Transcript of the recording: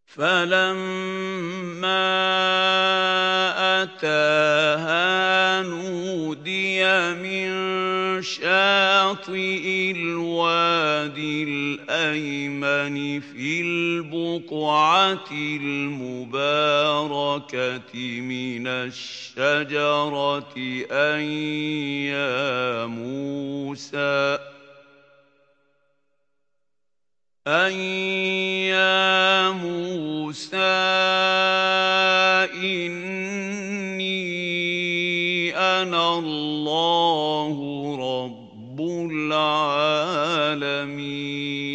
فَلَمَّا أَتَاهَا نُودِيَ مِن شَاطِئِ الْوَادِ الْأَيْمَنِ فِي الْبُقْعَةِ الْمُبَارَكَةِ مِنَ الشَّجَرَةِ أَن يَا مُوسَىٰ إِنِّي أَنَا اللَّهُ رَبُّ الْعَالَمِينَ